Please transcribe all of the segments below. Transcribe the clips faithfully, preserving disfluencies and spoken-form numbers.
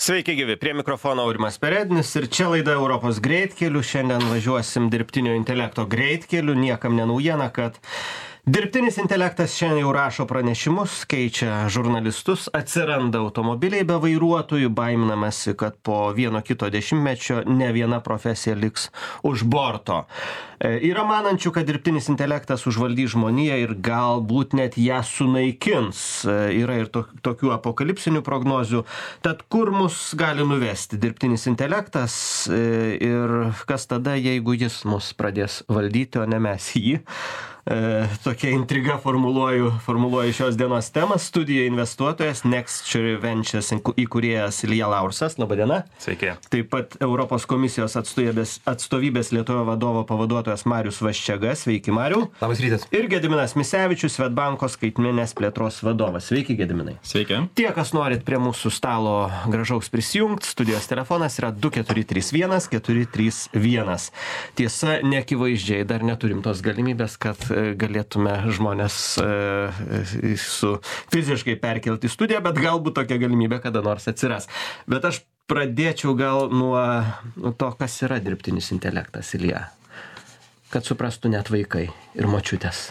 Sveiki gyvi, prie mikrofono Aurimas Perednis ir čia laida Europos greitkeliu. Šiandien važiuosim dirbtinio intelekto greitkeliu. Niekam nenaujiena, kad dirbtinis intelektas šiandien jau rašo pranešimus, keičia žurnalistus, atsiranda automobiliai be vairuotojų, baiminamasi, kad po vieno kito dešimtmečio ne viena profesija liks už borto. E, yra manančių, kad dirbtinis intelektas užvaldys žmoniją ir galbūt net ją sunaikins. E, yra ir to, tokių apokalipsinių prognozių. Tad kur mus gali nuvesti dirbtinis intelektas e, ir kas tada, jeigu jis mus pradės valdyti, o ne mes jį? E, tokia intriga formuluoju, formuluoju šios dienos temą. Studija investuotojas Nexture Ventures įkūrėjas Ilja Laursas. Labadiena. Sveiki. Taip pat Europos komisijos atstovybės, atstovybės Lietuvoje vadovo pavaduotojas Marius Vaščega. Sveiki, Mariau. Labas rytas. Ir Gediminas Misevičius, Svedbanko skaitmeninės plėtros vadovas. Sveiki, Gediminai. Sveiki. Tie, kas norit prie mūsų stalo gražaus prisijungti, studijos telefonas yra du keturi trys vienas keturi trys vienas. Tiesa, neakivaizdžiai dar neturim tos galimybės, kad galėtume žmonės e, su fiziškai perkelti į studiją, bet galbūt tokia galimybė kada nors atsiras. Bet aš pradėčiau gal nuo, nuo to, kas yra dirbtinis intelektas, Ilja. Kad suprastų net vaikai ir močiutės.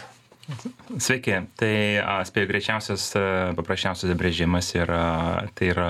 Sveiki. Tai a, spėjau greičiausias, paprasčiausias apibrėžimas yra, tai yra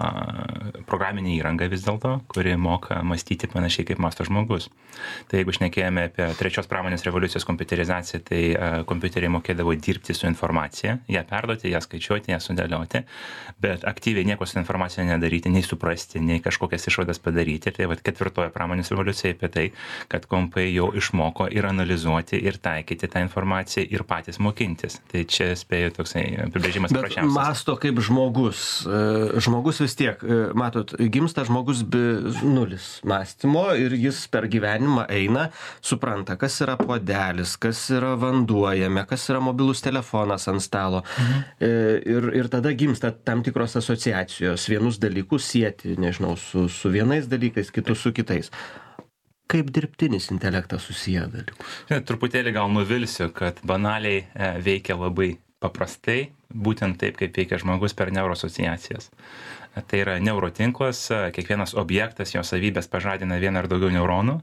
programinė įranga vis dėlto, kuri moka mąstyti panašiai kaip mąsto žmogus. Tai jeigu šnekėjome apie trečios pramonės revoliucijos kompiuterizaciją, tai a, kompiuteriai mokėdavo dirbti su informacija, ją perduoti, ją skaičiuoti, ją sudėlioti, bet aktyviai nieko su informacija nedaryti, nei suprasti, nei kažkokias išvadas padaryti. Tai vat ketvirtoji pramonės revoliucija apie tai, kad kompai jau išmoko ir analizuoti, ir taikyti tą informaciją, ir patys mokintis. Tai čia spėjau toksai apibrėžimas paprasčiausias. Bet masto kaip žmogus. Žmogus vis tiek, matot, gimsta žmogus be nulis mąstymo ir jis per gyvenimą eina, supranta, kas yra puodelis, kas yra vanduo jame, kas yra mobilus telefonas ant stalo. Mhm. Ir, ir tada gimsta tam tikros asociacijos, vienus dalykus sieti, nežinau, su, su vienais dalykais, kitus su kitais. Kaip dirbtinis intelektas susiję dalykus? Truputėlį gal nuvilsiu, kad banaliai e, veikia labai paprastai, būtent taip, kaip veikia žmogus per neuroasociacijas. Tai yra neurotinklas, kiekvienas objektas, jo savybės pažadina vieną ar daugiau neuronų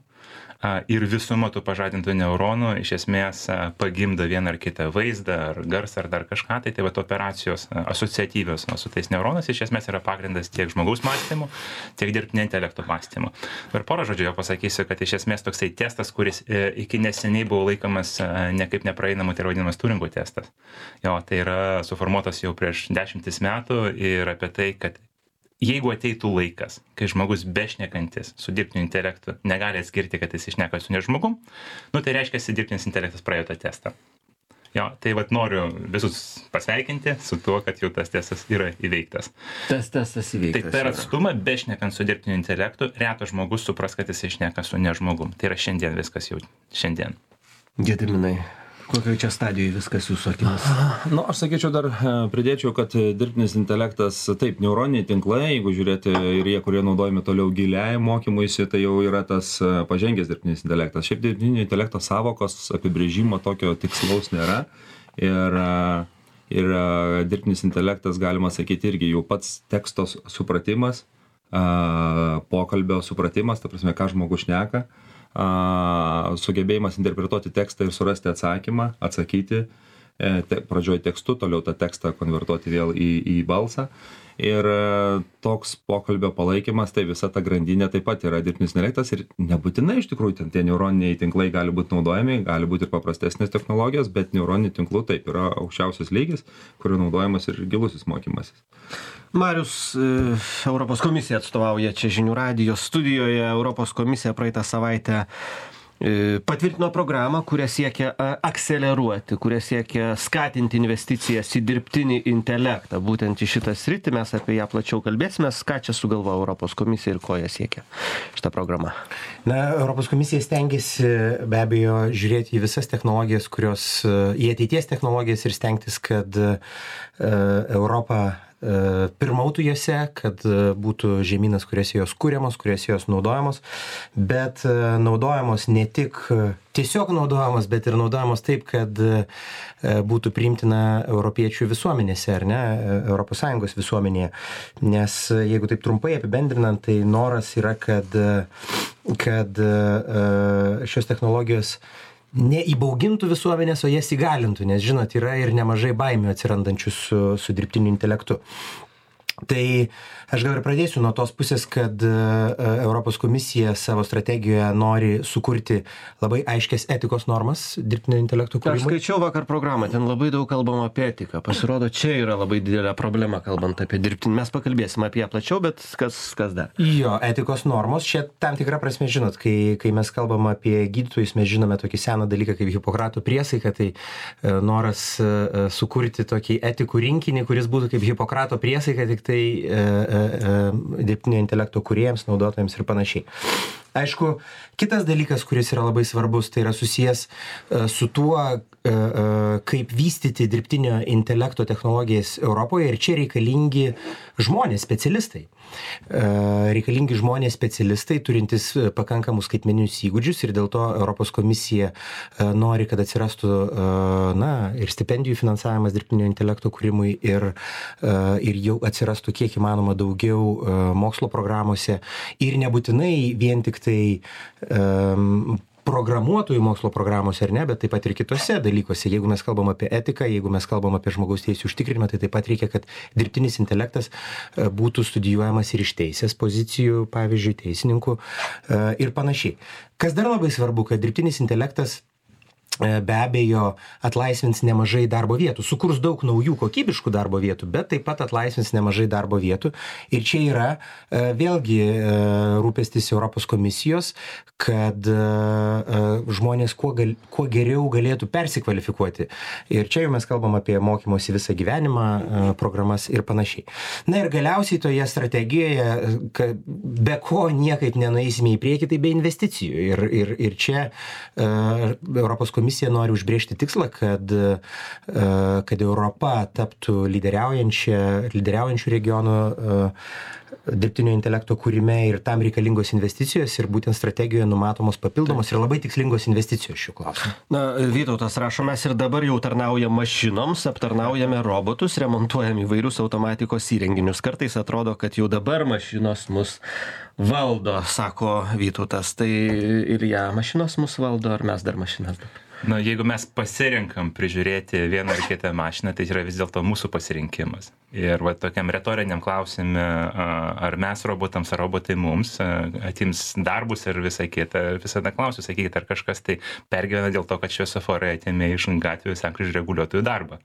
ir visuma tų pažadintų neuronų iš esmės pagimdo vieną ar kitą vaizdą, ar garsą, ar dar kažką. Tai tai va operacijos asociatyvios su tais neuronais iš esmės yra pagrindas tiek žmogaus mąstymu, tiek dirbtinio intelekto mąstymu. Ir porą žodžių jau pasakysiu, kad iš esmės toksai testas, kuris iki neseniai buvo laikomas nekaip nepraeinamu, tai yra vadinamas Turingo testas. Jo, tai yra suformuotas jau prieš dešimtis metų ir apie tai, kad jeigu ateitų laikas, kai žmogus bešnekantis su dirbtiniu intelektu negali atskirti, kad jis šneka su nežmogum, nu tai reiškia, kad dirbtinis intelektas praėjo tą testą. Jo, tai vat noriu visus pasveikinti su tuo, kad jau tas testas yra įveiktas. Tas testas įveiktas. Tai per atstumą, bešnekant su dirbtiniu intelektu, retas žmogus supras, kad jis šneka su nežmogum. Tai yra šiandien viskas jau šiandien. Gediminai. Kokio čia stadijoje viskas jūsų akimis? Nu, aš sakyčiau, dar pridėčiau, kad dirbtinis intelektas, taip, neuroniniai tinklai, jeigu žiūrėti ir jie, kurie naudojami toliau giliai mokymuisi, tai jau yra tas pažengęs dirbtinis intelektas. Šiaip dirbtinio intelekto savokos apibrėžimo tokio tikslaus nėra. Ir, ir dirbtinis intelektas, galima sakyti, irgi jau pats teksto supratimas, pokalbio supratimas, ta prasme, ką žmogus šneka. Uh, sugebėjimas interpretuoti tekstą ir surasti atsakymą, atsakyti e, te, pradžioj tekstu, toliau tą tekstą konvertuoti vėl į, į balsą. Ir e, toks pokalbio palaikymas, tai visa ta grandinė taip pat yra dirbtinis intelektas ir nebūtinai iš tikrųjų ten tie neuroniniai tinklai gali būti naudojami, gali būti ir paprastesnės technologijos, bet neuroninių tinklų taip yra aukščiausias lygis, kurio naudojamas ir gilusis mokymasis. Marius, Europos komisija atstovauja čia Žinių radijo studijoje. Europos komisija praeitą savaitę patvirtino programą, kuria siekia akceleruoti, kuria siekia skatinti investicijas į dirbtinį intelektą. Būtent į šitą sritį mes apie ją plačiau kalbėsime. Ką čia sugalvojo Europos komisija ir ko jie siekia šitą programą? Na, Europos komisija stengiasi be abejo žiūrėti į visas technologijas, kurios, į ateities technologijas ir stengtis, kad uh, Europa pirmautų jose, kad būtų žemynas, kuriuose jos kūriamos, kuriuose jos naudojamos, bet naudojamos ne tik tiesiog naudojamos, bet ir naudojamos taip, kad būtų priimtina europiečių visuomenėse, ar ne, Europos Sąjungos visuomenėje. Nes jeigu taip trumpai apibendrinant, tai noras yra, kad, kad šios technologijos neįbaugintų visuomenės, o jas įgalintų, nes, žinot, yra ir nemažai baimių atsirandančių su, su dirbtiniu intelektu. Tai aš gal ir pradėsiu nuo tos pusės, kad Europos komisija savo strategijoje nori sukurti labai aiškias etikos normas dirbtinio intelekto kūrimui. Aš skaičiau vakar programą, ten labai daug kalbama apie etiką. Pasirodo, čia yra labai didelė problema, kalbant apie dirbtinį. Mes pakalbėsime apie ją plačiau, bet kas, kas dar? Jo, etikos normos. Čia tam tikrą prasme, žinot, kai, kai mes kalbam apie gydytojus, mes žinome tokį seną dalyką kaip Hipokrato priesaika, tai noras sukurti tokį etikų rinkinį, kuris būtų kaip Hipokrato priesaika, tik tai e, e, dirbtinio intelekto kūrėjams, naudotojams ir panašiai. Aišku, kitas dalykas, kuris yra labai svarbus, tai yra susijęs e, su tuo, e, e, kaip vystyti dirbtinio intelekto technologijas Europoje, ir čia reikalingi žmonės, specialistai. E, reikalingi žmonės, specialistai, turintys pakankamus skaitmeninius įgūdžius, ir dėl to Europos komisija e, nori, kad atsirastų e, na, ir stipendijų finansavimas dirbtinio intelekto kūrimui, ir, e, ir jau atsirastų kiek įmanoma daugiau e, mokslo programuose, ir nebūtinai vien tik tai um, programuotojų mokslo programuose, ar ne, bet taip pat ir kitose dalykuose. Jeigu mes kalbam apie etiką, jeigu mes kalbam apie žmogaus teisų užtikrinimą, tai taip pat reikia, kad dirbtinis intelektas būtų studijuojamas ir iš teisės pozicijų, pavyzdžiui, teisininkų ir panašiai. Kas dar labai svarbu, kad dirbtinis intelektas be abejo atlaisvins nemažai darbo vietų, sukurs daug naujų kokybiškų darbo vietų, bet taip pat atlaisvins nemažai darbo vietų. Ir čia yra vėlgi rūpestis Europos komisijos, kad žmonės kuo, gal, kuo geriau galėtų persikvalifikuoti. Ir čia jau mes kalbam apie mokymosi visą gyvenimą, programas ir panašiai. Na ir galiausiai toje strategijoje, be ko niekaip nenueisime į priekį, tai be investicijų. Ir, ir, ir čia Europos komisija Komisija nori užbrėžti tikslą, kad, kad Europa taptų lyderiaujančių regionų dirbtinio intelekto kūrime, ir tam reikalingos investicijos, ir būtent strategijoje numatomos papildomos ir labai tikslingos investicijos šiuo klausimu. Na, Vytautas rašo, mes ir dabar jau tarnaujam mašinoms, aptarnaujame robotus, remontuojam įvairius automatikos įrenginius. Kartais atrodo, kad jau dabar mašinos mus valdo, sako Vytautas. Tai ir ją mašinos mus valdo, ar mes dar mašinas dabar? Na, jeigu mes pasirinkam prižiūrėti vieną ar kitą mašiną, tai yra vis dėlto mūsų pasirinkimas. Ir va, tokiam retoriniam klausime, ar mes robotams, ar robotai mums, atims darbus ir visą kitą, visada klausiu, sakykite, ar kažkas tai pergyvena dėl to, kad šviesoforai atėmė iš gatvių sankryžų reguliuotojų darbą.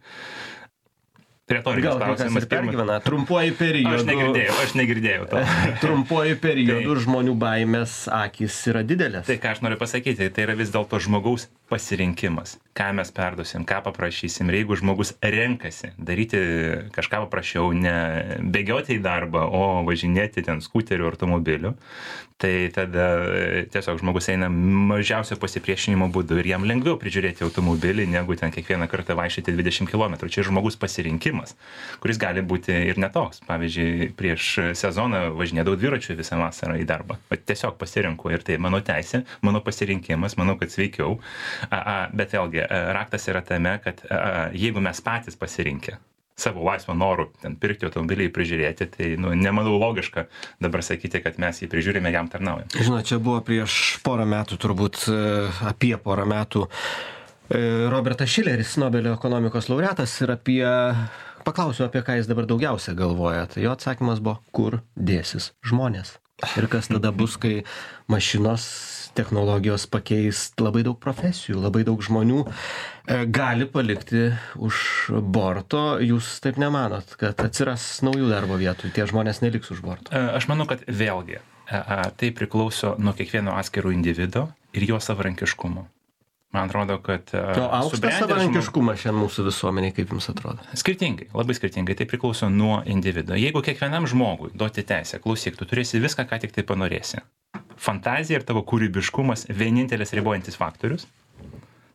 Retorinis klausimas. Pergyvena. Trumpuoju periodu. Aš negirdėjau, aš negirdėjau to. Trumpuoju periodu žmonių baimės akys yra didelės. Tai ką aš noriu pasakyti, tai yra vis dėlto žmogaus pasirinkimas. Ką mes perduosim, ką paprašysim. Ir jeigu žmogus renkasi daryti kažką paprašiau, ne bėgioti į darbą, o važinėti ten skuteriu, automobiliu, tai tada tiesiog žmogus eina mažiausio pasipriešinimo būdu ir jam lengviau prižiūrėti automobilį, negu ten kiekvieną kartą vaikščioti dvidešimt kilometrų. Čia žmogus pasirinkimas, kuris gali būti ir netoks. Pavyzdžiui, prieš sezoną važinėdavau dviračiu visą vasarą į darbą. Tiesiog pasirinku, ir tai mano teisė, mano pasirinkimas, manau, kad sveikiau. A, a, bet vėlgi, raktas yra tame, kad a, jeigu mes patys pasirinkę savo laisvą norų ten pirkti automobilį, prižiūrėti, tai nu, nemanau logiška dabar sakyti, kad mes jį prižiūrime, jam tarnaujam. Žinot, čia buvo prieš porą metų, turbūt apie porą metų, Robertas Šileris, Nobelio ekonomikos laureatas, ir apie, paklausiau, apie ką jis dabar daugiausia galvoja. Tai jo atsakymas buvo, kur dėsis žmonės. Ir kas tada bus, kai mašinos technologijos pakeis labai daug profesijų, labai daug žmonių e, gali palikti už borto. Jūs taip nemanot, kad atsiras naujų darbo vietų, tie žmonės neliks už borto? Aš manau, kad vėlgi tai priklauso nuo kiekvieno atskiro individo ir jo savarankiškumo. Man atrodo, kad... To aukštas savarankiškumas šiandien mūsų visuomeniai, kaip jums atrodo? Skirtingai, labai skirtingai. Tai priklauso nuo individo. Jeigu kiekvienam žmogui duoti teisę, klausyk, tu turėsi viską, ką tik tai panorėsi. Fantazija ir tavo kūrybiškumas vienintelis ribojantis faktorius,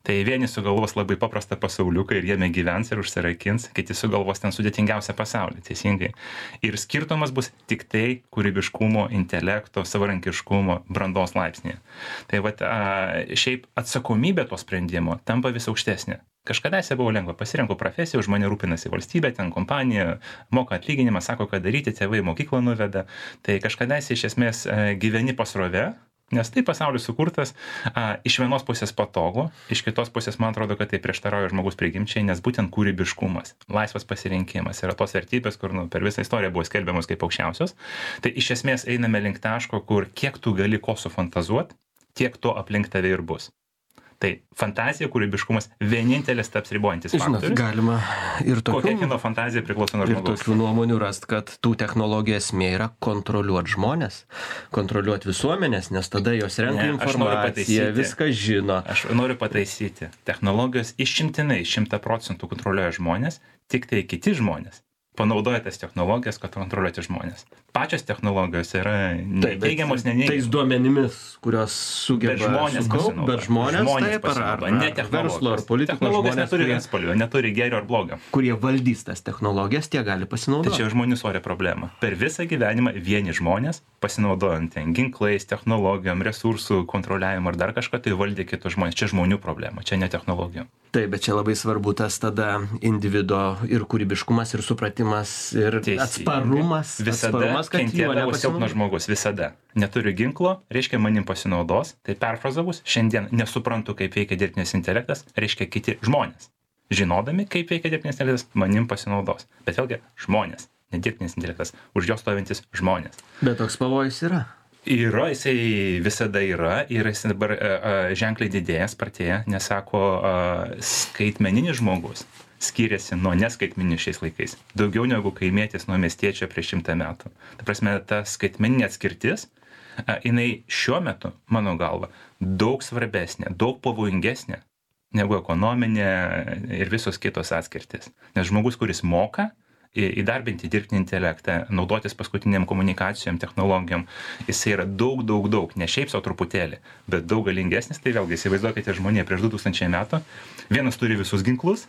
Tai vieni sugalvos labai paprastą pasauliuką ir jame gyvens ir užsirakins, kiti sugalvos ten sudėtingiausią pasaulį, teisingai. Ir skirtumas bus tik tai kūrybiškumo, intelekto, savarankiškumo, brandos laipsnėje. Tai vat, a, šiaip atsakomybė to sprendimo tampa vis aukštesnė. Kažkadaise buvo lengva, pasirinkau profesiją, už mane rūpinasi valstybė, ten kompanija, moka atlyginimą, sako, ką daryti, tėvai mokyklą nuveda. Tai kažkadaise iš esmės gyveni pasrove, nes tai pasaulis sukurtas a, iš vienos pusės patogu, iš kitos pusės man atrodo, kad tai prieštarauja žmogus prigimčiai, nes būtent kūrybiškumas, laisvas pasirinkimas yra tos vertybės, kur nu, per visą istoriją buvo skelbiamos kaip aukščiausios. Tai iš esmės einame link taško, kur kiek tu gali ko sufantazuot, tiek to aplink tave ir bus. Tai fantazija, kūrybiškumas vienintelis taps ribojantis faktorius. Žinot, galima ir tokių, kokia kino fantazija priklauso nuo ir žmogaus. tokių nuomonių rast, kad tų technologijų esmė yra kontroliuoti žmonės, kontroliuoti visuomenės, nes tada jos renka Ne, aš noriu informaciją, pataisyti. viską žino. Aš noriu pataisyti. Technologijos išimtinai šimtą procentų kontroliuoja žmonės, tik tai kiti žmonės panaudoja tas technologijas, kad kontroliuoti žmonės. Pačios technologijos yra neteigiamos, Tais neneigiamos. duomenimis, kurios sugeba Bet žmonės sukaupt, pasinaudoja. bet žmonės, Žmonės taip, ar, ar, pasinaudoja, ne ar technologijos. verslo, ar politikos Technologijos žmonės, neturi kurie, vienspalvio, neturi gėrio ar blogio. kurie valdys tas technologijas, tie gali Tai pasinaudoti. čia žmonių svorio problema. Per visą gyvenimą vieni žmonės, pasinaudojant ten ginklais, technologijom, resursų kontroliavimu ar dar kažką, tai valdė kitus žmonės. Čia žmonių problema, čia ne technologijom. Taip, bet čia labai svarbu tas tada individo ir kūrybiškumas, ir supratimas, ir Teisingai. atsparumas. Visada atsparumas, kad juo kentėdavo silpnas nepasinaudos. žmogus, visada. Neturiu ginklo, reiškia manim pasinaudos, tai perfrazavus, šiandien nesuprantu, kaip veikia dirbtinis intelektas, reiškia kiti žmonės. Žinodami, kaip veikia dirbtinis intelektas, manim pasinaudos. Bet vėlgi, žmonės, ne dirbtinis intelektas, už jos stovintis žmonės. Bet toks pavojus yra. Yra, jisai visada yra ir jis dabar a, a, ženkliai didėja, spartėja, nes sako, a, skaitmeninis žmogus skiriasi nuo neskaitmeninių šiais laikais. Daugiau negu kaimietis nuo miestiečio prieš šimtą metų. Ta prasme, ta skaitmeninė atskirtis, a, jinai šiuo metu, mano galva, daug svarbesnė, daug pavojingesnė negu ekonominė ir visos kitos atskirtis. Nes žmogus, kuris moka įdarbinti dirbtinį intelektą, naudotis paskutiniam komunikacijom, technologijom, jis yra daug, daug, daug, ne šiaip savo truputėlį, bet daug galingesnis. Tai vėlgi, įsivaizduokite žmonė prieš du tūkstančiai metų, vienas turi visus ginklus,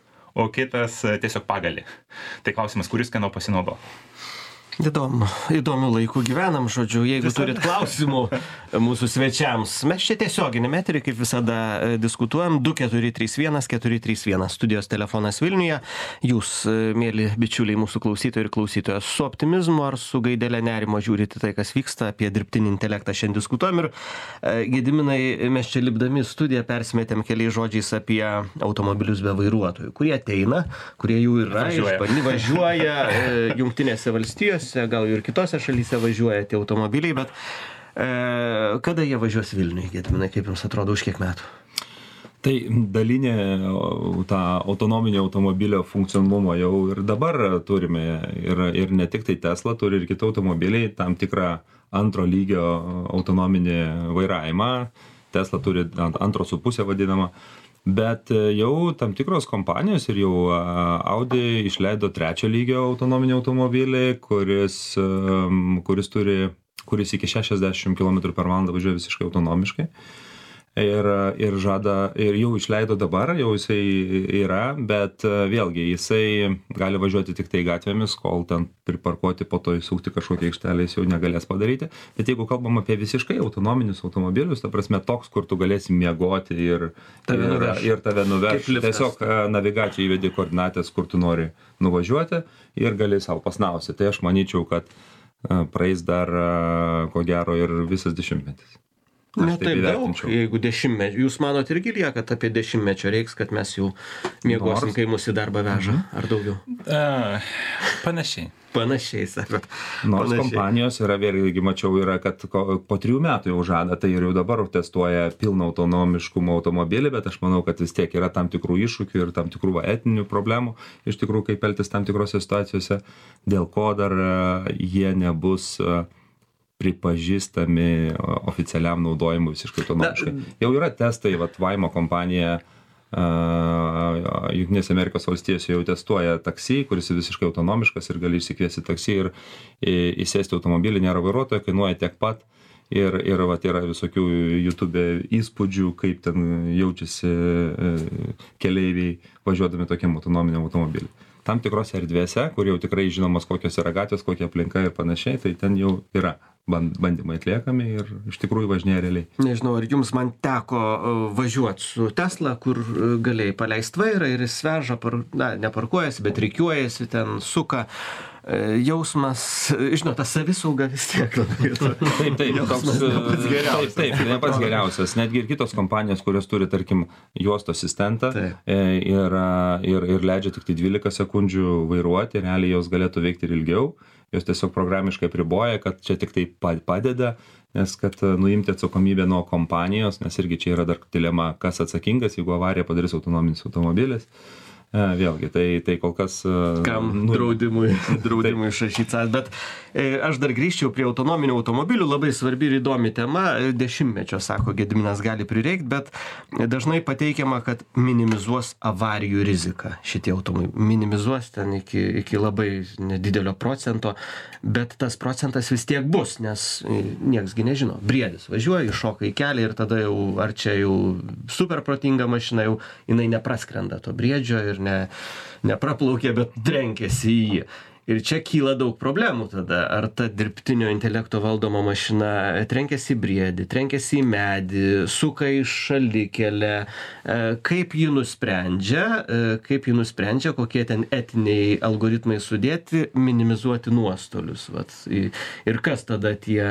o kitas tiesiog pagalį. Tai klausimas, kuris kieno pasinaudo. Įdomu, įdomių laikų gyvenam, žodžiu, jeigu Visada. turit klausimų mūsų svečiams. Mes čia tiesioginį metrį, kaip visada, diskutuojam. du keturi trys vienas keturi trys vienas studijos telefonas Vilniuje. Jūs, mėly bičiuliai, mūsų klausytojai ir klausytojos, su optimizmu ar su gaidelė nerimo žiūrite tai, kas vyksta, apie dirbtinį intelektą šiandien diskutuojam. Ir Gediminai, mes čia lipdami studiją persimetėm keliais žodžiais apie automobilius be vairuotojų, kurie ateina, kurie jų yra, Važiuoja. išbandė, važiuoja e, Jungtinėse valstijose, gal ir kitose šalyse važiuoja tie automobiliai, bet e, kada jie važiuos Vilniuje, Gediminai, kaip jums atrodo, už kiek metų? Tai dalinė o, tą autonominio automobilio funkcionalumą jau ir dabar turime. Ir, ir ne tik tai Tesla, turi ir kiti automobiliai tam tikrą antro lygio autonominį vairavimą. Tesla turi antro su pusė vadinamą. Bet jau tam tikros kompanijos ir jau Audi išleido trečio lygio autonominį automobilį, kuris, kuris, turi, kuris iki šešiasdešimt kilometrų per valandą važiuoja visiškai autonomiškai. Ir, ir žada, ir jau išleido dabar, jau jisai yra, bet vėlgi jisai gali važiuoti tik tai gatvėmis, kol ten priparkuoti, po to įsukti kažkokią aikštelę jis jau negalės padaryti. Bet jeigu kalbam apie visiškai autonominius automobilius, ta prasme toks, kur tu galėsi miegoti ir Tave ir, nuveš. ir tave nuveš. Kaip liftas. Tiesiog e, navigacijai įvedi koordinatės, kur tu nori nuvažiuoti ir gali savo pasnausti. Tai aš manyčiau, kad e, praeis dar e, ko gero ir visas dešimtmetis. Aš Ne taip taip daug, įvertinčiau. jeigu dešimtmečio. Jūs manot irgi lieka, kad apie dešimtmečio reiks, kad mes jau miegosim, Nors- kai mus į darbą veža, ar daugiau? A, panašiai. Panašiai, sakot. Nors Panašiai. kompanijos yra, vėlgi mačiau, yra, kad ko- po trijų metų jau žada, tai ir jau dabar testuoja pilną autonomiškumo automobilį, bet aš manau, kad vis tiek yra tam tikrų iššūkių ir tam tikrų va, etinių problemų, iš tikrųjų, kaip elgtis tam tikrose situacijose, dėl ko dar e, jie nebus e, pripažįstami o, oficialiam naudojimui visiškai autonomiškai. Jau yra testai, vat Vaimo kompanija uh, Jungtinėse Amerikos valstijose jau testuoja taksi, kuris visiškai autonomiškas ir gali išsikviesti taksi ir į- įsėsti automobilį, nėra vairuotojo, kainuoja tiek pat ir, ir vat, yra visokių YouTube įspūdžių, kaip ten jaučiasi keleiviai važiuodami tokiam autonominiam automobiliu. Tam tikrose erdvėse, kur jau tikrai žinomas kokios yra gatvės, kokia aplinka ir panašiai, tai ten jau yra bandymai atliekami ir iš tikrųjų važinėja realiai. Nežinau, ar jums man teko važiuoti su Tesla, kur galėjai paleisti vairą ir jis veža, par, na, neparkuojasi, bet reikiuojasi, ten suka. Jausmas, žinot, ta savisauga vis tiek. Taip, taip, toks, taip, taip, ne pats geriausias. Netgi ir kitos kompanijos, kurios turi, tarkim, juostos asistentą ir, ir, ir leidžia tik tai dvylika sekundžių vairuoti, realiai jos galėtų veikti ir ilgiau. Jos tiesiog programiškai priboja, kad čia tik tai padeda, nes kad nuimti atsakomybę nuo kompanijos, nes irgi čia yra dar dilema, kas atsakingas, jeigu avariją padarys autonominis automobilis. Vėlgi, tai, tai kol kas... Kam nu, draudimui, draudimui išrašytas, bet e, aš dar grįžčiau prie autonominių automobilių, labai svarbi ir įdomi tema, dešimtmečio, sako Gediminas, gali prireikti, bet dažnai pateikiama, kad minimizuos avarijų riziką šitie automobiliai, minimizuos ten iki, iki labai nedidelio procento, bet tas procentas vis tiek bus, nes nieksgi nežino, briedis važiuoja, iššoka į kelią ir tada jau, ar čia jau super protinga mašina, jau jinai nepraskrenda to briedžio ir ne, nepraplaukė, bet trenkėsi į jį. Ir čia kyla daug problemų tada. Ar ta dirbtinio intelekto valdoma mašina trenkėsi į briedį, trenkėsi į medį, suka į šalikelę, kaip ji nusprendžia, kaip ji nusprendžia, kokie ten etiniai algoritmai sudėti, minimizuoti nuostolius. Vat. Ir kas tada tie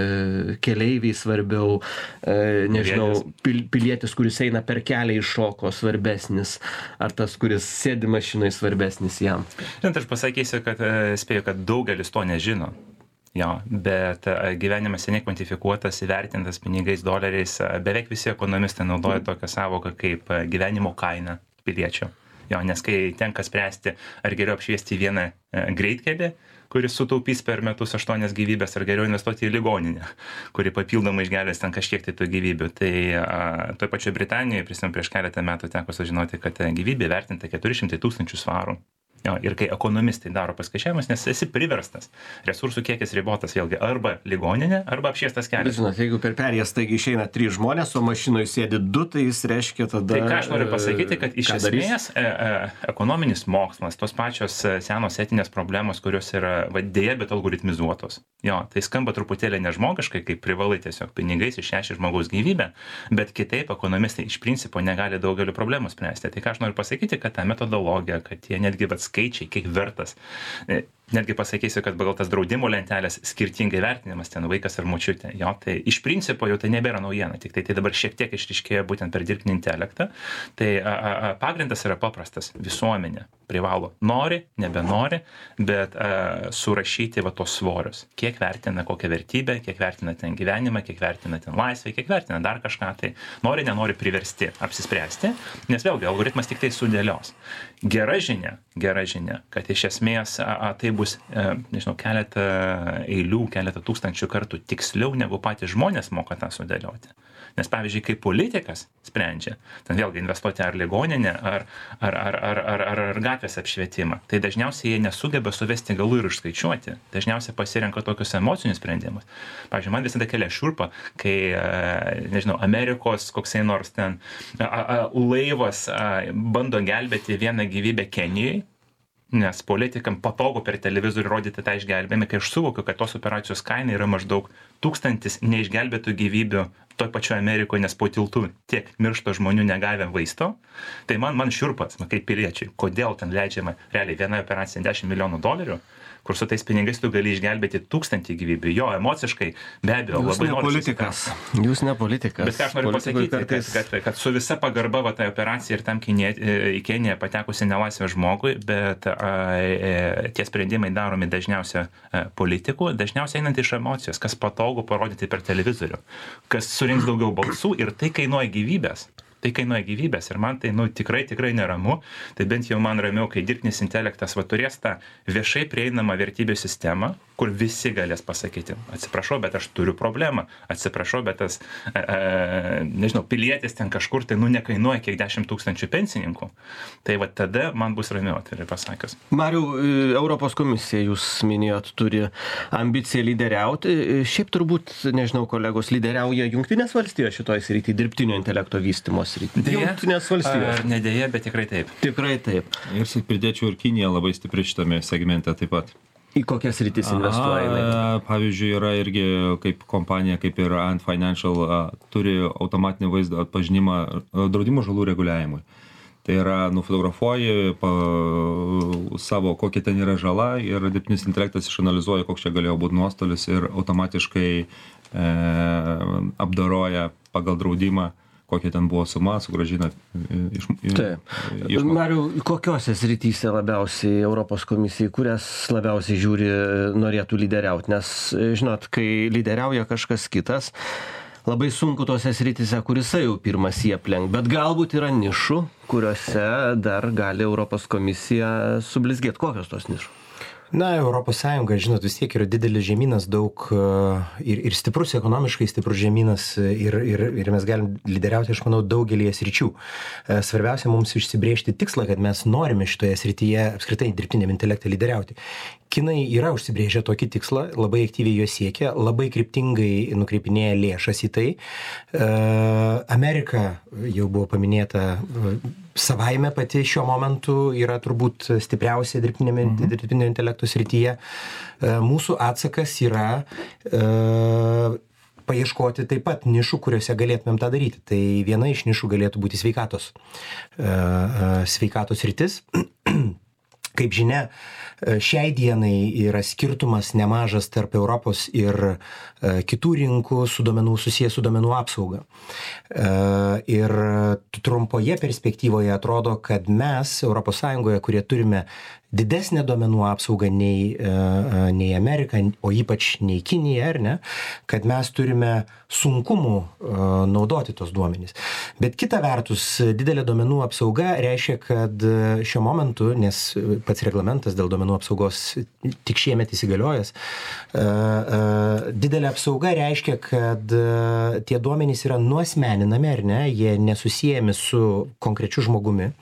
keleiviai svarbiau, nežinau, pilietis, kuris eina per kelią iššoko svarbesnis, ar tas, kuris sėdi mašinai svarbesnis jam? Žinot, aš pasakysiu, kad spėju, kad daugelis to nežino. Jo, bet gyvenimas seniai kvantifikuotas, įvertintas pinigais, doleriais. Beveik visi ekonomistai naudoja tokią savoką kaip gyvenimo kaina piliečio. Jo, nes kai tenka spręsti, ar geriau apšviesti vieną greitkelį, kuris sutaupys per metus aštuonias gyvybės, ar geriau investuoti į ligoninę, kuri papildomai išgelbės ten kažkiek tai tų gyvybių. Tai toj pačioj Britanijoje, prisimenu, prieš keletą metų teko sužinoti, kad gyvybė vertinta keturi šimtai tūkstančių svarų. Jo, ir kai ekonomistai daro paskaičiavimus, nes esi priverstas, resursų kiekis ribotas vėlgi arba ligoninė, arba apšviestas kelias. Bet žinot, jeigu per perėjas taigi išeina trys žmonės, o mašinoje sėdi du, tai jis reiškia tada... Tai ką aš noriu pasakyti, kad iš esmės e, e, ekonominis mokslas, tos pačios senos etinės problemos, kurios yra vadėja, bet algoritmizuotos. Jo, tai skamba truputėlį nežmogiškai, kaip privalai tiesiog pinigais išneši žmogaus gyvybę, bet kitaip ekonomistai iš principo negali daugeliu problemų spręsti. Tai ką aš noriu pasakyti, kad ta metodologija, kad jie netgi vat skaičiai, kiek vertas. Netgi pasakysiu, kad pagal tas draudimo lentelės skirtingai vertinimas ten vaikas ar močiutė. Jo, tai iš principo jau tai nebėra naujiena, tik tai, tai dabar šiek tiek išryškėjo būtent per dirbtinį intelektą. Tai a, a, pagrindas yra paprastas. Visuomenė privalo nori, nebenori, bet a, surašyti va tos svorius. Kiek vertina kokią vertybę, kiek vertina ten gyvenimą, kiek vertina ten laisvę, kiek vertina dar kažką. Tai nori, nenori priversti apsispręsti, nes vėlgi algoritmas tik tai sudėlios. Gera žinia, gera žinia, kad iš esmės a, a, tai bus, nežinau, keletą eilių, keletą tūkstančių kartų tiksliau, negu patys žmonės moka tą sudėlioti. Nes, pavyzdžiui, kai politikas sprendžia, ten vėlgi investuoti ar ligoninę, ar, ar, ar, ar, ar, ar, ar gatvės apšvietimą, tai dažniausiai jie nesugeba suvesti galų ir išskaičiuoti. Dažniausiai pasirenka tokius emocinius sprendimus. Pavyzdžiui, man visada kelia šiurpa, kai, nežinau, Amerikos koksai nors ten a, a, laivas a, bando gelbėti vieną gyvybę Kenijoje, nes politikam patogu per televizorių rodyti tą išgelbėjimą, kai aš suvokiu, kad tos operacijos kaina yra maždaug tūkstantis neišgelbėtų gyvybių toj pačioje Amerikoje, nes po tiltu tiek miršta žmonių negavę vaisto, tai man, man šiurpas, man kaip piliečiai, kodėl ten leidžiama realiai viena operacija dešimt milijonų dolerių, kur su tais pinigais tu gali išgelbėti tūkstantį gyvybių. Jo, emociškai, be abejo, Jūs labai ne politikas. Jūs ne politikas. Bet ką aš noriu pasakyti, kartais... kad, kad, kad su visa pagarba va, tai operacija ir tam Kinė, į Keniją patekusi nelaisvę žmogui, bet a, a, tie sprendimai daromi dažniausia a, politikų, dažniausiai einant iš emocijos, kas patogu parodyti per televizorių, kas surinks daugiau balsų ir tai kainuoja gyvybės. Tai kainuoja gyvybės ir man tai, nu, tikrai, tikrai neramu. Tai bent jau man ramiau, kai dirbtinis intelektas va turės tą viešai prieinamą vertybių sistemą, kur visi galės pasakyti, atsiprašau, bet aš turiu problemą, atsiprašau, bet tas, e, e, nežinau, pilietis ten kažkur tai, nu, nekainuoja kiek dešimt tūkstančių pensininkų. Tai va tada man bus ramiau, tai pasakius. Mariau, Europos komisija, jūs minėjot, turi ambiciją lyderiauti. Šiaip turbūt, nežinau, kolegos, lyderiauja Jungtinės valstijos šitoj srity, dirbtinio intelekto vystymo srity. Jungtinės valstijos. Ne dėja, bet tikrai taip. Tikrai taip. Ir pridėčiau ir Kinija labai stipri šitame segmente taip pat. Į kokias rytis investuoja? Pavyzdžiui, yra irgi kaip kompanija, kaip ir Ant Financial, a, turi automatinį vaizdo atpažinimą draudimo žalų reguliavimui. Tai yra, nufotografuoji pa, savo, kokia ten yra žala ir dirbtinis intelektas išanalizuoja, koks čia galėjo būti nuostolis ir automatiškai e, apdoroja pagal draudimą, kokia ten buvo suma, sugrąžina iš, iš... Mariau, kokiose srityse labiausiai Europos komisijai, kurias labiausiai žiūri, norėtų lyderiauti? Nes, žinot, kai lyderiauja kažkas kitas, labai sunku tose srityse, kurisai jau pirmas jie aplenk, bet galbūt yra nišų, kuriuose dar gali Europos komisija sublizgėti. Kokios tos nišų? Na, Europos Sąjunga, žinot, vis tiek yra didelis žemynas, daug ir, ir stiprus, ekonomiškai stiprus žemynas ir, ir, ir mes galim lyderiauti, aš manau, daugelį sričių. Svarbiausia mums išsibrėžti tikslą, kad mes norime šitoje srityje apskritai dirbtiniam intelektą lyderiauti. Kinai yra užsibrėžę tokį tikslą, labai aktyviai jo siekia, labai kryptingai nukreipinėja lėšas į tai. Amerika, jau buvo paminėta, savaime pati šiuo momentu yra turbūt stipriausia dirbtinio mhm. intelekto srityje. Mūsų atsakas yra paieškoti taip pat nišų, kuriuose galėtumėm tą daryti. Tai viena iš nišų galėtų būti sveikatos. Sveikatos sritis. Kaip žinia, šiai dienai yra skirtumas nemažas tarp Europos ir e, kitų rinkų su duomenų, susijęs su duomenų apsauga. E, ir trumpoje perspektyvoje atrodo, kad mes Europos Sąjungoje, kurie turime didesnę duomenų apsaugą nei, e, nei Amerika, o ypač nei Kinija, ar ne, kad mes turime sunkumų e, naudoti tos duomenys. Bet kita vertus, didelė duomenų apsauga reiškia, kad šiuo momentu, nes pats reglamentas dėl duomenų apsaugos tik šiemet įsigaliojęs, e, e, didelė apsauga reiškia, kad e, tie duomenys yra nuasmeninami, ar ne, jie nesusijami su konkrečiu žmogumi.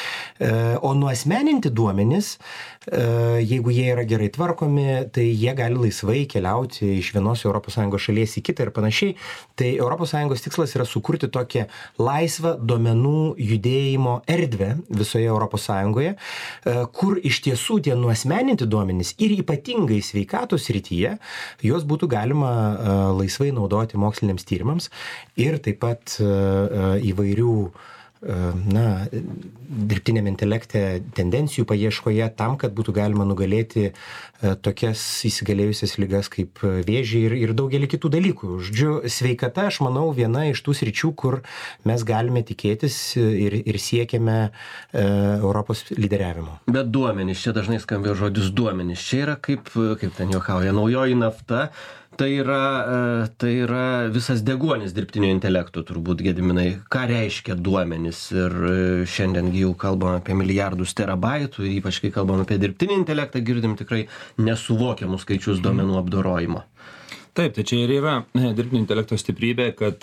O nuasmeninti duomenys, jeigu jie yra gerai tvarkomi, tai jie gali laisvai keliauti iš vienos Europos Sąjungos šalies į kitą ir panašiai. Tai Europos Sąjungos tikslas yra sukurti tokią laisvą duomenų judėjimo erdvę visoje Europos Sąjungoje, kur iš tiesų tie nuasmeninti duomenys ir ypatingai sveikatos srityje, juos būtų galima laisvai naudoti moksliniams tyrimams ir taip pat įvairių na, dirbtiniam intelekte tendencijų paieškoje tam, kad būtų galima nugalėti tokias įsigalėjusias ligas kaip vėžį ir, ir daugelį kitų dalykų. Žodžiu, sveikata, aš manau, viena iš tų sričių, kur mes galime tikėtis ir, ir siekiame e, Europos lyderiavimo. Bet duomenys, čia dažnai skambėjo žodis duomenys. Čia yra kaip, kaip ten juokauja, naujoji nafta. Tai yra, tai yra visas deguonis dirbtinio intelekto, turbūt, Gediminai. Ką reiškia duomenys? Ir šiandiengi jau kalbam apie milijardus terabaitų, ypač kai kalbam apie dirbtinį intelektą, girdim tikrai nesuvokiamus skaičius duomenų apdorojimo. Taip, tai čia ir yra dirbtinio intelekto stiprybė, kad,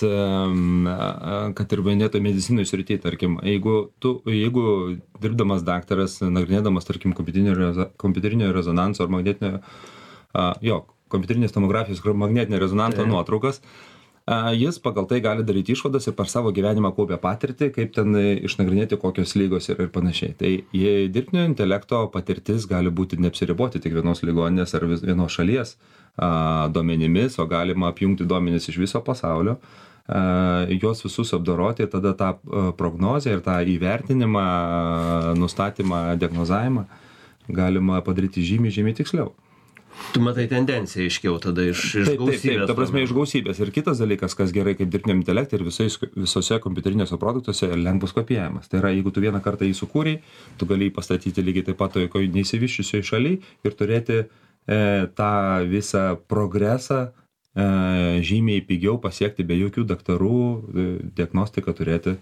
kad ir minėto medicinoj srity, tarkim, jeigu, tu, jeigu dirbdamas daktaras, nagrinėdamas, tarkim, kompiuterinio rezonanso ar magnetinio, jo, kompiuterinės tomografijos magnetinio rezonanso tai. nuotraukas, jis pagal tai gali daryti išvadas ir per savo gyvenimą kaupia patirtį, kaip ten išnagrinėti kokios lygos ir, ir panašiai. Tai dirbtinio intelekto patirtis gali būti neapsiriboti tik vienos ligoninės ar vienos šalies a, duomenimis, o galima apjungti duomenis iš viso pasaulio, a, juos visus apdoroti ir tada tą prognozę ir tą įvertinimą, nustatymą, diagnozavimą galima padaryti žymiai, žymiai tiksliau. Tu matai tendenciją iškiau tada iš, iš taip, gausybės. Taip, taip, ta prasme iš gausybės. Ir kitas dalykas, kas gerai kaip dirbtiniam intelektui ir visais, visose kompiuterinėse produktuose, lengvas kopijavimas. Tai yra, jeigu tu vieną kartą jį sukūrei, tu gali jį pastatyti lygiai taip pat toje neįsivyščiusioje šalyje ir turėti e, tą visą progresą e, žymiai pigiau pasiekti be jokių daktarų, e, diagnostiką turėti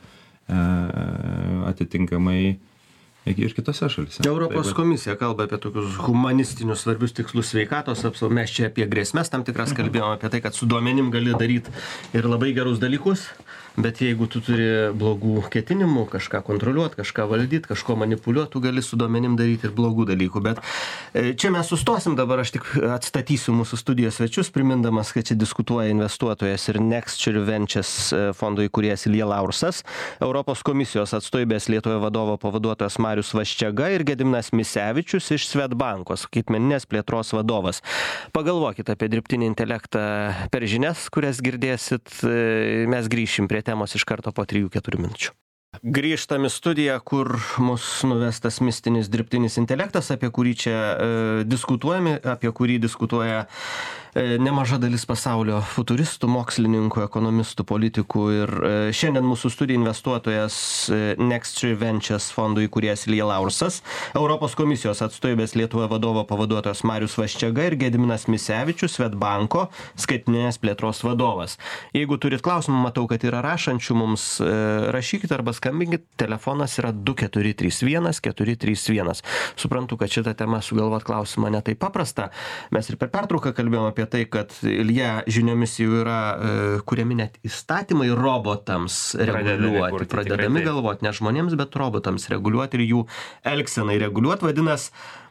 atitinkamai ir kitose šalyse. Europos Taip, komisija kalba apie tokius humanistinius svarbius tikslus sveikatos apsaugos. Mes čia apie grėsmės tam tikras kalbėjome, apie tai, kad su duomenim gali daryti ir labai gerus dalykus, bet jeigu tu turi blogų ketinimų, kažką kontroliuoti, kažką valdyti, kažko manipuliuoti, tu gali su duomenim daryti ir blogų dalykų. Bet čia mes sustosim dabar, aš tik atstatysiu mūsų studijos svečius, primindamas, kad čia diskutuoja investuotojas ir Nexture Ventures fondo įkūrėjas Ilja Laursas, Europos komisijos atstovybės Lietuvoje vadovo pavaduotojas Marius Vaščega ir Gediminas Misevičius iš Swedbanko, skaitmeninės plėtros vadovas. Pagalvokit apie dirbtinį intelektą per žinias, kurias girdėsit. Mes grįšim prie temos iš karto po trijų keturių minučių. Grįžtam į studiją, kur mus nuvestas mistinis dirbtinis intelektas, apie kurį čia e, diskutuojame, apie kurį diskutuoja e, nemaža dalis pasaulio futuristų, mokslininkų, ekonomistų, politikų. Ir e, šiandien mūsų studija investuotojas e, Nexture Ventures fondo įkūrėjas Ilja Laursas, Europos komisijos atstovybės Lietuvoje vadovo pavaduotojas Marius Vaščega ir Gediminas Misevičius, Swedbanko skaitmeninės plėtros vadovas. Jeigu turit klausimų, matau, kad yra rašančių, mums e, rašykit arba skambinkit, telefonas yra du keturi trys vienas keturi trys vienas. Suprantu, kad šitą temą sugalvot klausimą ne taip paprasta. Mes ir per pertrauką kalbėjome apie tai, kad Ilja žiniomis jau yra e, kuriami net įstatymai robotams reguliuoti. Pradedami galvoti ne žmonėms, bet robotams reguliuoti ir jų elgsenai reguliuoti. Vadinas,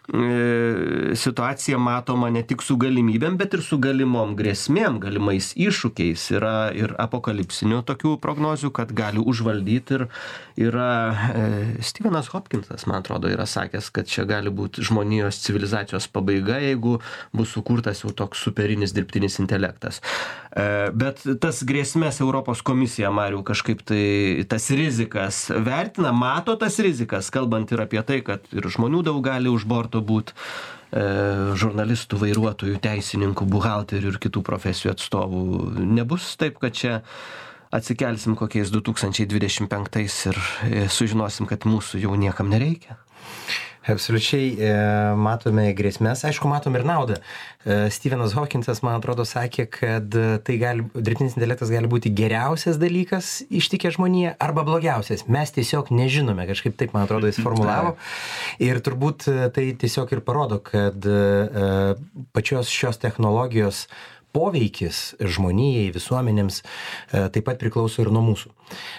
situacija matoma ne tik su galimybėm, bet ir su galimom grėsmėm, galimais iššūkiais. Yra ir apokalipsinių tokių prognozių, kad gali užvaldyti ir yra e, Stevenas Hopkinsas, man atrodo, yra sakęs, kad čia gali būti žmonijos civilizacijos pabaiga, jeigu bus sukurtas jau toks superinis dirbtinis intelektas. E, bet tas grėsmės Europos komisija, Mariau, kažkaip tai tas rizikas vertina, mato tas rizikas, kalbant ir apie tai, kad ir žmonių daug gali už borto būt e, žurnalistų, vairuotojų, teisininkų, buhalterių ir kitų profesijų atstovų. Nebus taip, kad čia atsikelsim kokiais du tūkstančiai dvidešimt penktais ir e, sužinosim, kad mūsų jau niekam nereikia. Absoliučiai e, matome grėsmės, aišku, matome ir naudą. E, Stevenas Hawkinsas, man atrodo, sakė, kad tai gali, dirbtinis intelektas gali būti geriausias dalykas ištikę žmoniją arba blogiausias. Mes tiesiog nežinome, kažkaip taip, man atrodo, jis formulavo. Ir turbūt tai tiesiog ir parodo, kad e, pačios šios technologijos poveikis žmonijai, visuomenėms taip pat priklauso ir nuo mūsų.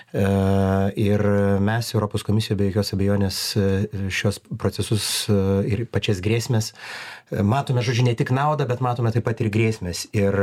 Ir mes Europos komisijoje be jokios abejonės šios procesus ir pačias grėsmės matome, žodžiu, ne tik naudą, bet matome taip pat ir grėsmės. Ir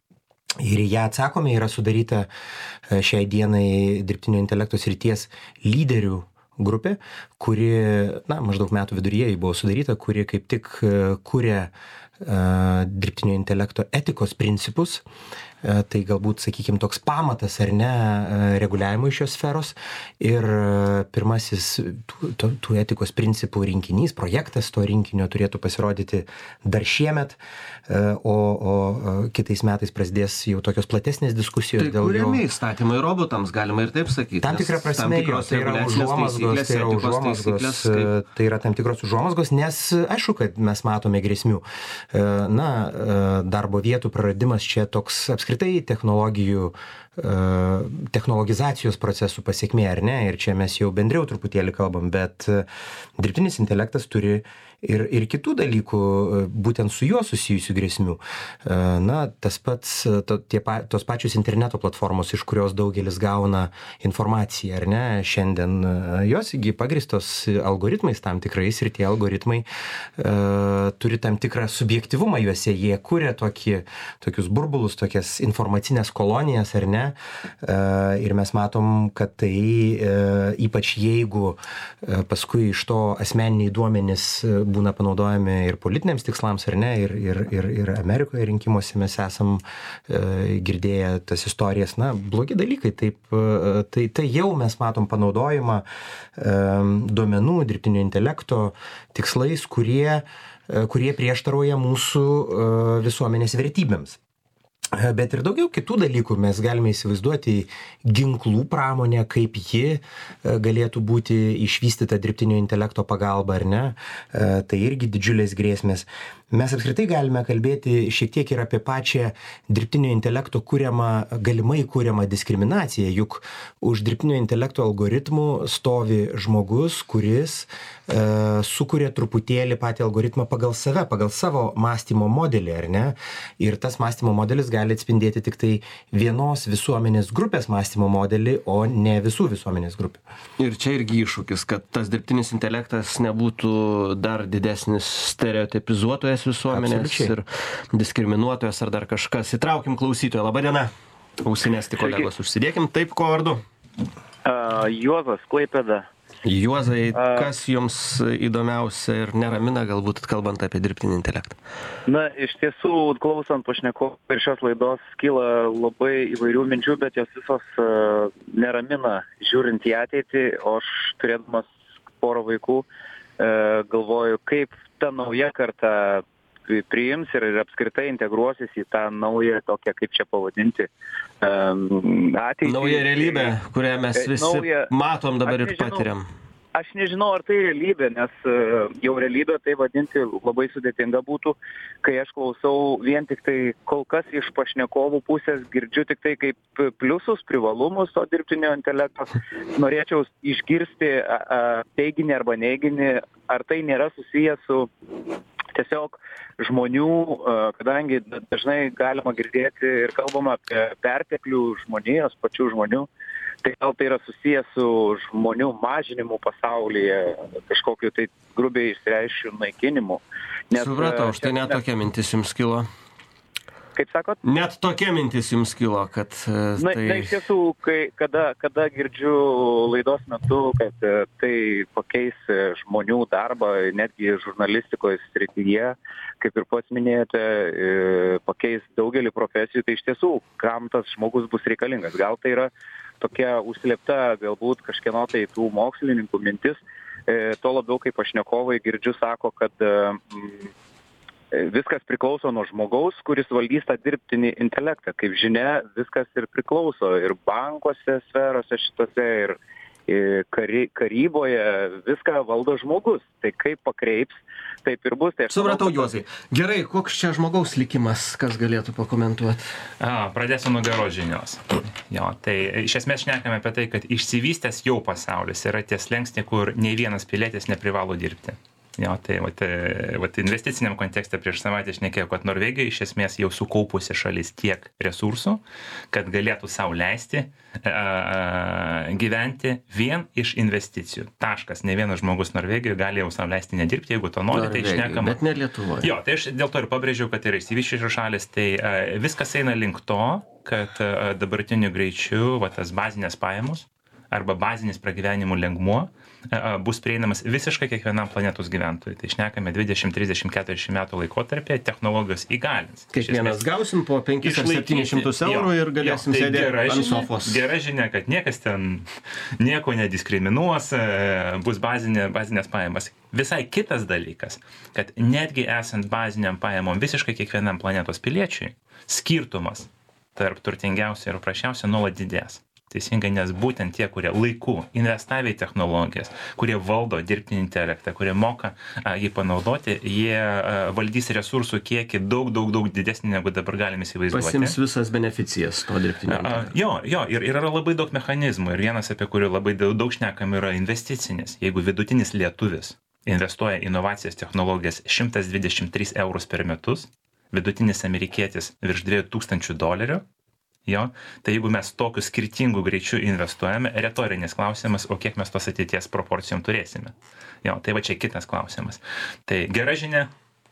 Ir ją atsakome, yra sudaryta šiai dienai dirbtinio intelekto srities lyderių grupė, kuri, na, maždaug metų viduryje buvo sudaryta, kuri kaip tik kuria uh, dirbtinio intelekto etikos principus. Uh, tai galbūt, sakykime, toks pamatas ar ne uh, reguliavimo iš šios sferos. Ir uh, pirmasis tų, tų, tų etikos principų rinkinys, projektas to rinkinio turėtų pasirodyti dar šiemet, uh, o, o uh, kitais metais prasidės jau tokios platesnės diskusijos. Tai kuriami įstatymai robotams, galima ir taip sakyti. Tam tikra prasme, jo, tai yra užuomazgos, tai yra užuomazgos, tai yra tam tikros užuomazgos, nes aišku, kad mes matome grėsmių. Na, darbo vietų praradimas čia toks apskritai technologijų, technologizacijos procesų pasiekmė, ar ne? Ir čia mes jau bendriau truputėlį kalbam, bet dirbtinis intelektas turi ir, ir kitų dalykų, būtent su juo susijusių grėsmių. Na, tas pats, to, tie, tos pačios interneto platformos, iš kurios daugelis gauna informaciją, ar ne, šiandien jos įgi pagristos algoritmais tam tikrais ir tie algoritmai uh, turi tam tikrą subjektivumą juose, jie kuria tokį, tokius burbulus, tokias informacinės kolonijas, ar ne, uh, ir mes matom, kad tai uh, ypač jeigu uh, paskui iš to asmeniniai duomenys uh, būna panaudojami ir politiniams tikslams, ar ne, ir, ir, ir, ir Amerikoje rinkimuose mes esam e, girdėję tas istorijas, na, blogi dalykai, taip, e, tai, tai jau mes matom panaudojimą e, duomenų, dirbtinio intelekto tikslais, kurie, e, kurie prieštarauja mūsų e, visuomenės vertybėms. Bet ir daugiau kitų dalykų mes galime įsivaizduoti ginklų pramonę, kaip ji galėtų būti išvystyta dirbtinio intelekto pagalba, ar ne. Tai irgi didžiulės grėsmės. mes apskritai galime kalbėti šiek tiek ir apie pačią dirbtinio intelekto kuriamą, galimai kuriamą diskriminaciją, juk už dirbtinio intelekto algoritmų stovi žmogus, kuris e, sukuria truputėlį patį algoritmą pagal save, pagal savo mąstymo modelį, ar ne? Ir tas mąstymo modelis gali atspindėti tik tai vienos visuomenės grupės mąstymo modelį, o ne visų visuomenės grupių. Ir čia irgi iššūkis, kad tas dirbtinis intelektas nebūtų dar didesnis stereotipizuotojas visuomenės Absoliučiai. ir diskriminuotojas ar dar kažkas. Įtraukim klausytoją. Labą dieną. Ausinės tik kolegos užsidėkim. Taip, ko vardu? Uh, Juozas, Klaipėda. Juozai, kas jums įdomiausia ir neramina, galbūt kalbant apie dirbtinį intelektą? Na, iš tiesų, klausant pašnekovų ir šios laidos, kyla labai įvairių minčių, bet jos visos uh, neramina žiūrint į ateitį, o aš turėdamas porą vaikų uh, galvoju, kaip ta nauja karta priims ir, ir apskritai integruosis į tą naują tokią, kaip čia pavadinti, um, ateitį. Nauja realybė, kurią mes visi nauja, matom dabar ir nežinau, patiriam. Aš nežinau, ar tai realybė, nes uh, jau realybė tai vadinti labai sudėtinga būtų, kai aš klausau vien tik tai kol kas iš pašnekovų pusės, girdžiu tik tai kaip pliusus, privalumus to dirbtinio intelekto. Norėčiau išgirsti uh, teiginį arba neiginį, ar tai nėra susijęs su tiesiog žmonių, kadangi dažnai galima girdėti ir kalbama apie perteklių žmonijos, pačių žmonių, tai gal tai yra susijęs su žmonių mažinimu pasaulyje, kažkokiu tai grubiai išsireiškiu naikinimu. Nes, Supratau, štai net tokia mintis jums kilo. Kaip sakot? Net tokia mintis jums kilo, kad Na, tai... na, iš tiesų, kai, kada, kada girdžiu laidos metu, kad e, tai pakeis e, žmonių darbą, netgi žurnalistikos srityje, kaip ir pats minėjote, e, pakeis daugelį profesijų, tai iš tiesų, kam tas žmogus bus reikalingas. Gal tai yra tokia užslėpta galbūt kažkieno tai tų mokslininkų mintis, e, to labiau kaip pašnekovai girdžiu sako, kad e, m, viskas priklauso nuo žmogaus, kuris valdys tą dirbtinį intelektą. Kaip žinia, viskas ir priklauso ir bankuose, sferose šitose, ir, ir kary, karyboje viską valdo žmogus. Tai kaip pakreips, taip ir bus. Tai Supratau, Juozai. Gerai, koks čia žmogaus likimas, kas galėtų pakomentuoti? A, pradėsiu nuo geros žinios. Jo, tai iš esmės šnekame apie tai, kad išsivystęs jau pasaulis yra ties slenkstį, kur nei vienas pilietis neprivalo dirbti. Jo, tai vat, vat investiciniam kontekste prieš savaitę šnekėjau, kad Norvegija iš esmės jau sukaupusi šalis tiek resursų, kad galėtų sau leisti a, gyventi vien iš investicijų. Taškas. Ne vienas žmogus Norvegijoje gali jau sau leisti nedirbti, jeigu to nori, tai šnekama. Bet ne Lietuvoje. Jo, tai aš dėl to ir pabrėžiau, kad yra išsivysčiusios šalis, tai a, viskas eina link to, kad a, dabartiniu greičiu va, tas bazinės pajamos arba bazinis pragyvenimų lengmuo bus prieinamas visiškai kiekvienam planetos gyventojui. Tai šnekame dvidešimt, trisdešimt, keturiasdešimt metų laikotarpyje, technologijos įgalins. Kiekvienas gausim po penkis ar septynis šimtus eurų ir galėsim jo, tai sėdėti ant sofos. Gera žinia, kad niekas ten nieko nediskriminuos, bus bazinė, bazinės pajamas. Visai kitas dalykas, kad netgi esant baziniam pajamom visiškai kiekvienam planetos piliečiui, skirtumas tarp turtingiausio ir prašiausio nuolat didės. Teisingai, nes būtent tie, kurie laiku investavė į technologijas, kurie valdo dirbtinį intelektą, kurie moka a, jį panaudoti, jie a, valdys resursų kiekį daug, daug, daug didesnį, negu dabar galime įsivaizduoti. Pasims visas beneficijas to dirbtinio intelekto. Jo, jo, ir, ir yra labai daug mechanizmų. Ir vienas, apie kurį labai daug, daug šnekam, yra investicinis. Jeigu vidutinis lietuvis investuoja inovacijas technologijas šimtas dvidešimt tris eurus per metus, vidutinis amerikietis virš dviejų tūkstančių dolerių, jo, tai jeigu mes tokiu skirtingu greičiu investuojame, retorinis klausimas, o kiek mes tos ateities proporcijom turėsime. Jo, tai va čia kitas klausimas. Tai gera žinia,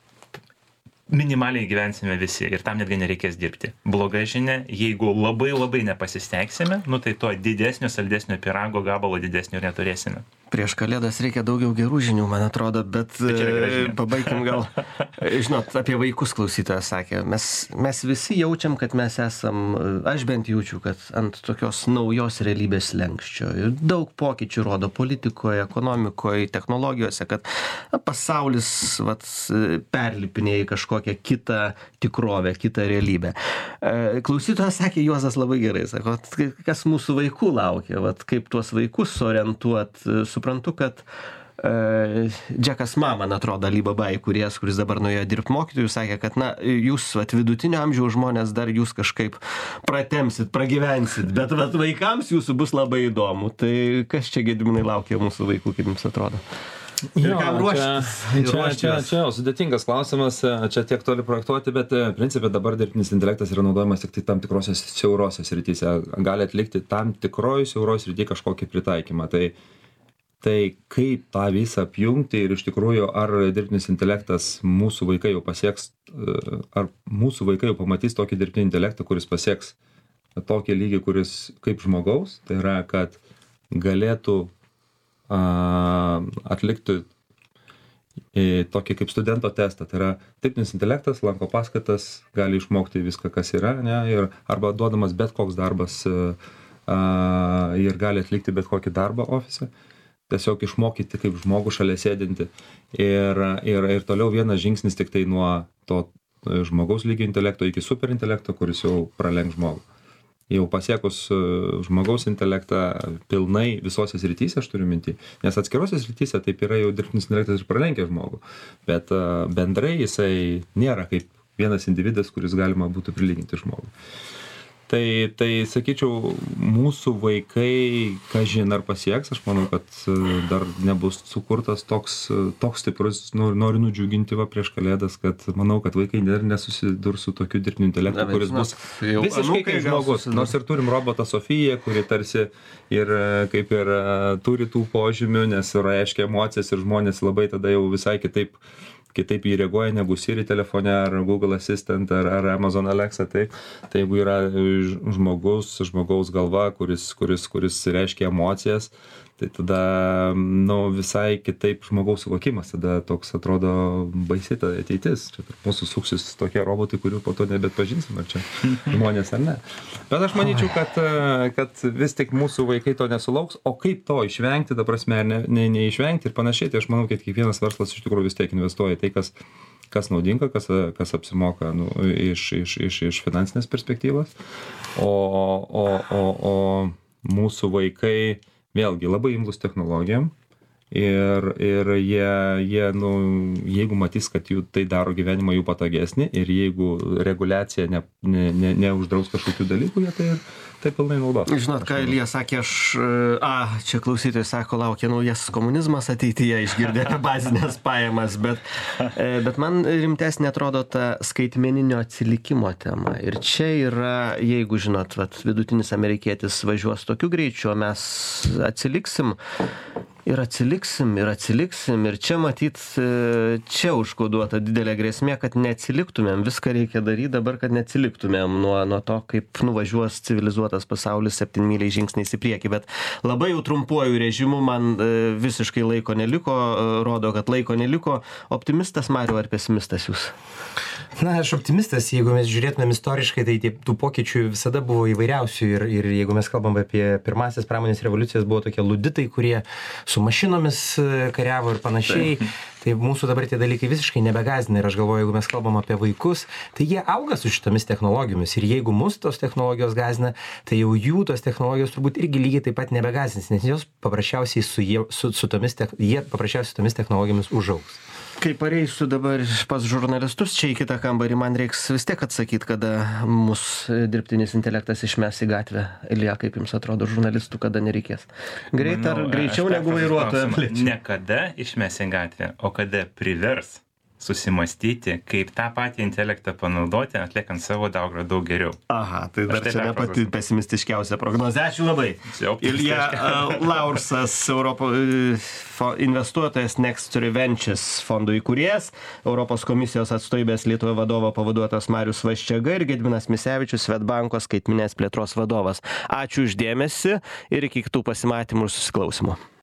minimaliai gyvensime visi ir tam netgi nereikės dirbti. Bloga žinia, jeigu labai labai nepasistengsime, nu tai to didesnio, saldesnio pyrago gabalo didesnio neturėsime. Prieš Kalėdas reikia daugiau gerų žinių, man atrodo, bet pabaigim gal, žinot, apie vaikus klausytojas sakė. Mes, mes visi jaučiam, kad mes esam, aš bent jaučiu, kad ant tokios naujos realybės slenkščio. Ir daug pokyčių rodo politikoje, ekonomikoje, technologijose, kad pasaulis vat, perlipinėja į kažkokią kitą tikrovę, kitą realybę. Klausytojas sakė, Juozas labai gerai, sako, kas mūsų vaikų laukia, vat, kaip tuos vaikus orientuot. Suprantu, kad Džekas Ma, man atrodo, Alibaba įkūrėjas, kuris dabar nuėjo dirbti mokytojų, sakė, kad na, jūs vat, vidutinio amžiaus žmonės dar jūs kažkaip pratemsit, pragyvensit, bet vat, vaikams jūsų bus labai įdomu. Tai kas čia, Gediminai, laukia mūsų vaikų, kaip jums atrodo? Ir jo, kam ruoštis? Čia, čia, čia, čia jau sudėtingas klausimas, čia tiek toli projektuoti, bet principė dabar dirbtinis intelektas yra naudojamas tik tai tam tikrose siaurose srityse. Gali atlikti tam tikroj siauroj srityje kažkokį pritaikymą. Tai, tai kaip tą visą apjungti ir iš tikrųjų ar dirbtinis intelektas mūsų vaikai jau pasieks, ar mūsų vaikai jau pamatys tokį dirbtinį intelektą, kuris pasieks tokį lygį, kuris kaip žmogaus, tai yra, kad galėtų atlikti tokį kaip studento testą. Tai yra dirbtinis intelektas, lanko paskaitas, gali išmokti viską, kas yra, ne, ir arba duodamas bet koks darbas a, ir gali atlikti bet kokį darbą ofise. Tiesiog išmokyti kaip žmogų šalia sėdinti. Ir, ir, ir toliau vienas žingsnis tik tai nuo to žmogaus lygio intelekto iki superintelekto, kuris jau pralenks žmogų. Jau pasiekus žmogaus intelektą pilnai visose srityse, aš turiu mintį, nes atskirose srityse taip yra jau dirbtinis intelektas ir pralenkia žmogų, bet bendrai jisai nėra kaip vienas individas, kuris galima būtų prilyginti žmogų. Tai, tai sakyčiau, mūsų vaikai, kažin ar pasieks, aš manau, kad dar nebus sukurtas toks, toks stiprus, noriu, noriu nudžiuginti va prieš Kalėdas, kad manau, kad vaikai dar nesusidurs su tokiu dirbtiniu intelektu, Na, kuris bus visiškai kaip žmogus. Nors ir turim robotą Sofiją, kuri tarsi ir kaip ir turi tų požymių, nes reiškia emocijas ir žmonės labai tada jau visai kitaip kitaip jį reaguoja negu Siri telefone ar Google Assistant ar, ar Amazon Alexa. Tai, tai jeigu yra žmogus, žmogaus galva, kuris, kuris, kuris reiškia emocijas, tai tada nu, visai kitaip žmogaus suvokimas. Tada toks atrodo baisi ta ateitis. Čia tarp mūsų suksis tokie robotai, kurių po to nebetpažinsim, ar čia žmonės ar ne. Bet aš manyčiau, kad, kad vis tik mūsų vaikai to nesulauks. O kaip to išvengti, ta prasme, ne, ne, neišvengti ir panašiai, tai aš manau, kad kiekvienas verslas iš tikrųjų vis tiek investuoja tai, kas, kas naudinga, kas, kas apsimoka nu, iš, iš, iš, iš finansinės perspektyvos. O, o, o, o mūsų vaikai vėlgi labai imlus technologijom ir, ir jie, jie nu, jeigu matys, kad jų tai daro gyvenimą jų patogesnį ir jeigu reguliacija ne, ne, ne, neuždraus kažkokių dalykų, jie tai, tai pilnai naudos. Žinot, ką Ilija sakė, aš, a, čia klausytojai sako, laukia naujas komunizmas ateityje, išgirdė apie bazinės pajamas, bet, bet man rimtesnė atrodo ta skaitmeninio atsilikimo tema. Ir čia yra, jeigu, žinot, vat, vidutinis amerikietis važiuos tokiu greičiu, o mes atsiliksim, ir atsiliksim, ir atsiliksim, ir čia matyt, čia užkoduota didelė grėsmė, kad neatsiliktumėm, viską reikia daryti dabar, kad neatsiliktumėm nuo, nuo to, kaip nuvažiuos civilizuotas pasaulis septynmyliais žingsniais į priekį, bet labai jau trumpuoju režimu man visiškai laiko neliko, rodo, kad laiko neliko. Optimistas, Mariau, ar pesimistas jūs? Na, aš optimistas, jeigu mes žiūrėtumėm istoriškai, tai tie, tų pokyčių visada buvo įvairiausių ir, ir jeigu mes kalbam apie pirmasias pramonės revoliucijas, buvo tokie luditai, kurie su mašinomis kariavo ir panašiai. Tai. Tai mūsų dabar tie dalykai visiškai nebegazina ir aš galvoju, jeigu mes kalbam apie vaikus, tai jie auga su šitomis technologijomis ir jeigu mus tos technologijos gazina, tai jau jų tos technologijos turbūt irgi lygiai taip pat nebegazins, nes jos paprasčiausiai su, jie, su, su tomis, jie paprasčiausiai su tomis technologijomis užaugs. Kai pareisiu dabar pas žurnalistus čia į kitą kambarį, man reiks vis tiek atsakyti, kada mūsų dirbtinis intelektas išmes į gatvę. Ilija, kaip jums atrodo, žurnalistų kada nereikės? Greit Manau, ar greičiau negu vairuotojams? Ne kada išmes į gatvę, o kada privers susimastyti, kaip tą patį intelektą panaudoti, atliekant savo darbą daug geriau. Aha, tai dar čia ne pati pesimistiškiausia prognozė. Ačiū labai. Ilja Laursas, Europo investuotojas Next Ventures fondo įkūrėjas, Europos komisijos atstovybės Lietuvoje vadovo pavaduotojas Marius Vaščega ir Gediminas Misevičius, Swedbanko skaitminės plėtros vadovas. Ačiū už dėmesį ir iki kitų pasimatymų ir susiklausimo.